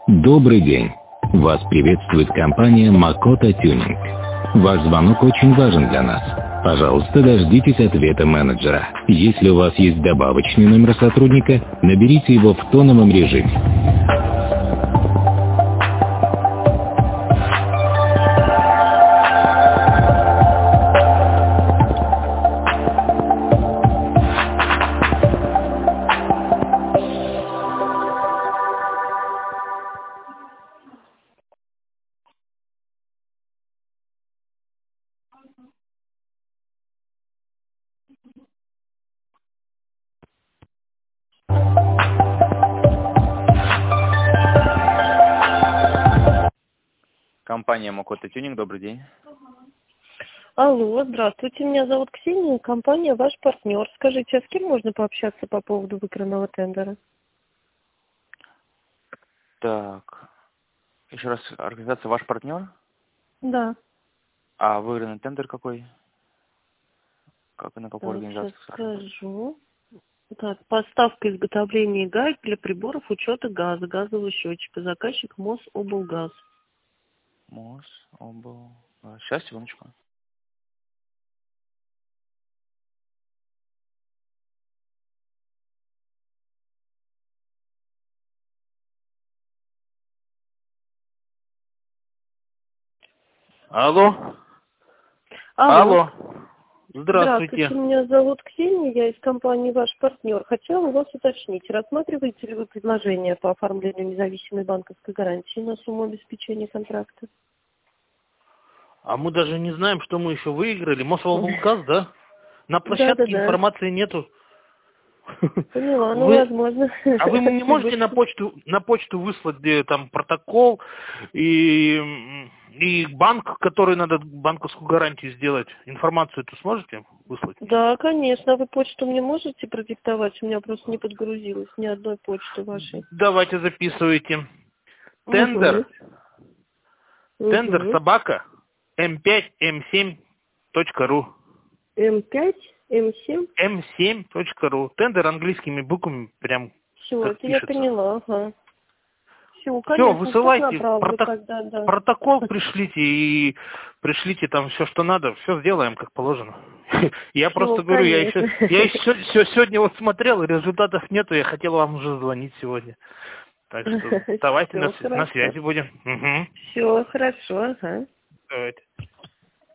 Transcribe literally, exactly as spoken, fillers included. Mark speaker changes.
Speaker 1: Добрый день! Вас приветствует компания Макота Тюнинг. Ваш звонок очень важен для нас. Пожалуйста, дождитесь ответа менеджера. Если у вас есть добавочный номер сотрудника, наберите его в тоновом режиме.
Speaker 2: Компания Макота Тюнинг, добрый день.
Speaker 3: Алло, здравствуйте, меня зовут Ксения, компания «Ваш партнер». Скажите, а с кем можно пообщаться по поводу выигранного тендера?
Speaker 2: Так, еще раз, организация «Ваш партнер».
Speaker 3: Да.
Speaker 2: А выигранный тендер какой? Как и на какую
Speaker 3: Так,
Speaker 2: организацию?
Speaker 3: сейчас скажу. Так, поставка изготовления гаек для приборов учета газа, газового счетчика. Заказчик Мособлгаз.
Speaker 2: Мособл... Сейчас, секундочку. Алло.
Speaker 3: Алло.
Speaker 2: Алло. Здравствуйте.
Speaker 3: Здравствуйте, меня зовут Ксения, я из компании «Ваш партнер». Хотела у вас уточнить, рассматриваете ли вы предложение по оформлению независимой банковской гарантии на сумму обеспечения контракта?
Speaker 4: А мы даже не знаем, что мы еще выиграли. Мособлгаз, да? На площадке
Speaker 3: Да-да-да.
Speaker 4: информации нету.
Speaker 3: Поняла, ну,
Speaker 4: Вы-
Speaker 3: возможно.
Speaker 4: А вы не можете на почту, на почту выслать где там протокол и, и банк, который надо банковскую гарантию сделать? Информацию эту сможете выслать?
Speaker 3: Да, конечно. А вы почту мне можете продиктовать? У меня просто не подгрузилось ни одной почты вашей.
Speaker 4: Давайте записывайте. Тендер,
Speaker 3: Угу.
Speaker 4: тендер
Speaker 3: Угу.
Speaker 4: собака эм пять эм семь точка ру.
Speaker 3: эм пять, эм семь.
Speaker 4: эм семь точка ру. Тендер английскими буквами прям
Speaker 3: Все,
Speaker 4: как
Speaker 3: это я
Speaker 4: пишется.
Speaker 3: поняла, ага. Все,
Speaker 4: Все,
Speaker 3: конечно,
Speaker 4: высылайте
Speaker 3: всё направлю
Speaker 4: проток-
Speaker 3: тогда, да.
Speaker 4: протокол, пришлите и пришлите там все, что надо, все сделаем как положено. Я
Speaker 3: Всё,
Speaker 4: просто говорю, я еще,
Speaker 3: конечно.
Speaker 4: я еще сегодня вот смотрел, результатов нету, я хотел вам уже звонить сегодня. Так что давайте
Speaker 3: Всё
Speaker 4: на, с- на
Speaker 3: хорошо.
Speaker 4: связи будем. Угу.
Speaker 3: Все хорошо, ага.
Speaker 4: Давайте.